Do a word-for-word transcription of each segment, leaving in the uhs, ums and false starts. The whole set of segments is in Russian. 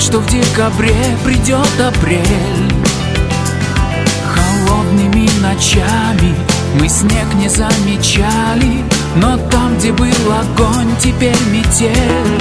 что в декабре придет апрель. Холодными ночами мы снег не замечали, но там, где был огонь, теперь метель.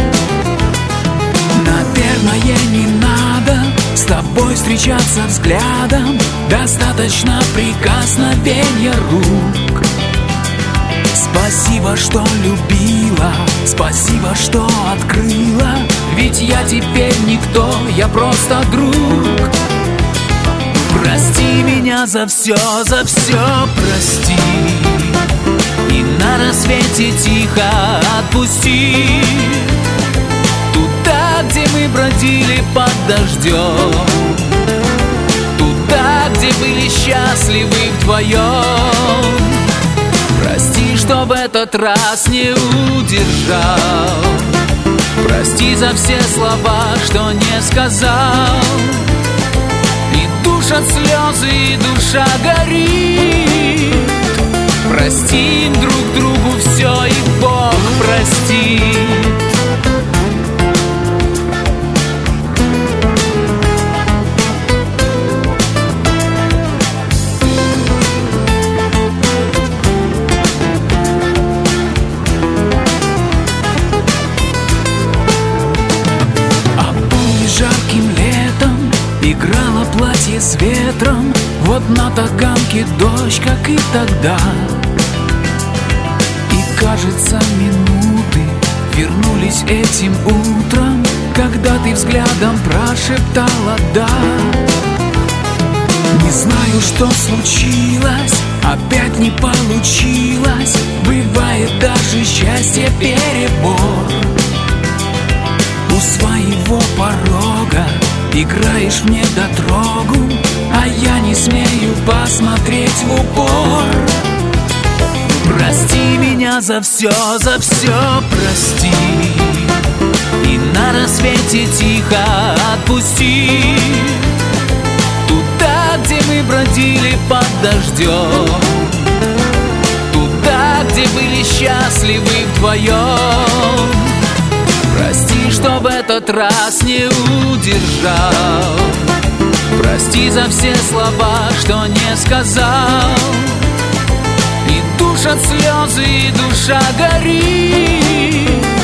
Наверное, не надо с тобой встречаться взглядом, достаточно прикосновения рук. Спасибо, что любила, спасибо, что открыла, ведь я теперь никто, я просто друг. Прости меня за все, за все прости, и на рассвете тихо отпусти. Туда, где мы бродили под дождем, туда, где были счастливы вдвоем. Прости, что в этот раз не удержал, прости за все слова, что не сказал. И душат слезы, и душа горит. Простим друг другу все, и Бог простит. Играло платье с ветром, вот на таганке дождь, как и тогда. И кажется, минуты вернулись этим утром, когда ты взглядом прошептала «да». Не знаю, что случилось, опять не получилось, бывает даже счастье перебор. У своего порога играешь мне дотрогу, а я не смею посмотреть в упор. Прости меня за все, за все прости, и на рассвете тихо отпусти. Туда, где мы бродили под дождем, туда, где были счастливы вдвоем. Прости, что в этот раз не удержал, прости за все слова, что не сказал. И душат слезы, и душа горит.